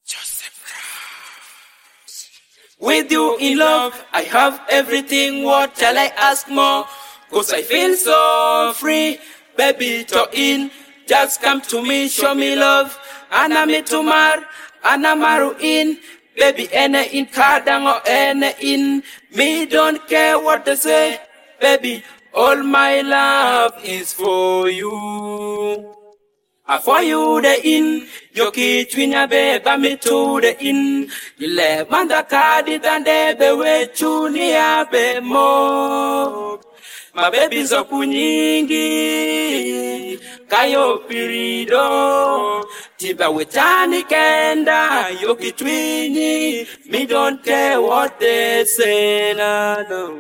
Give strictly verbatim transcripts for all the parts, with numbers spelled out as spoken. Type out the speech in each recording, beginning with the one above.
With you in love, I have everything. What shall I ask more? Cause I feel so free. Baby, to in, just come to me, show me love. Ana me tumar, ana maru in. Baby, ene in kadango, ene in. Me don't care what they say. Baby, all my love is for you. I for you the in, yo kitwinya beba me to the in. Ile manda kadi tande bewe chuni abe mo. My baby's up unyingi, kayo pirido. Tiba wetani kenda, yo kitwini. Me don't care what they say, no, no.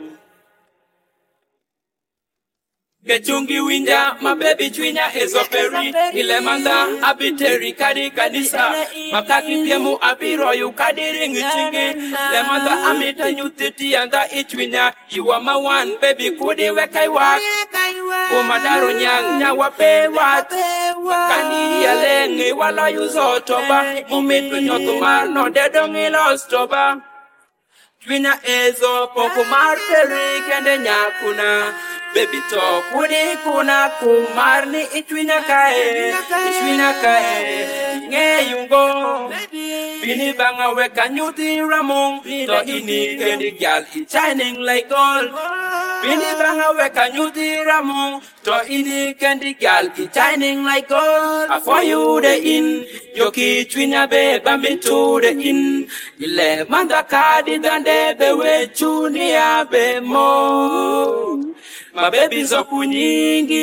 Gechungi winja, my baby twinya ezoperi. Ile manda abiteri kadi kadisa. Makaki piemu abiro yu kadi ringi chingi. Le manda amita nyutiti anda itwinya. You are my one, baby kudi wekai wak. Umadaro nyang nyawa pe wat. Kani yalengi wala yuzotoba. Mumitu nyotumar no dedongi lostoba. Twinya ezo poko marteri kende nyakuna. Baby talk, kuni kuna kumarni itwinya kae, itwinya kae, nge yungo. Bini banga weka nyuti ramong, to ini kendi gal it shining like gold. Bini banga weka nyuti ramong, to ini kendi gal it shining like gold. I for you the in, yoki twinya be bambi to the in. Ile manda kadi dande bewe chuni abe mo. My baby's up unyingi,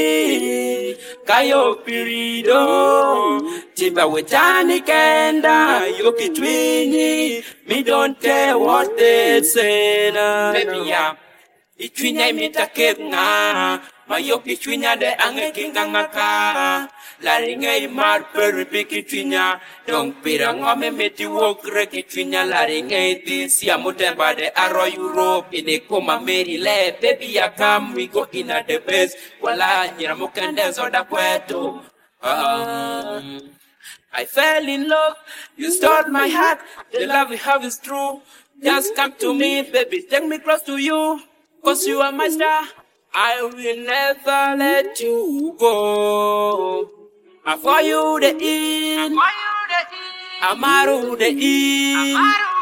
kayo pirido. Tiba wetani kenda, yo kitwini. Me don't care what they say, na. Baby ya, itwinya imita kebna. Mayo kitwinya de ange kinga ngaka. Laringa imar peripi kitwinya. Dong pirang ome meti wokre kitwinya. Laringa iti siya mutemba de aro Europe. Ine koma meri le, baby ya come, we go in at the best. Wala nyira mukende zoda kwetu. Um, I fell in love, you stole my heart. The love we have is true. Just come to me, baby, take me close to you. Cause you are my star, I will never let you go. I for you the in, Amaru the in.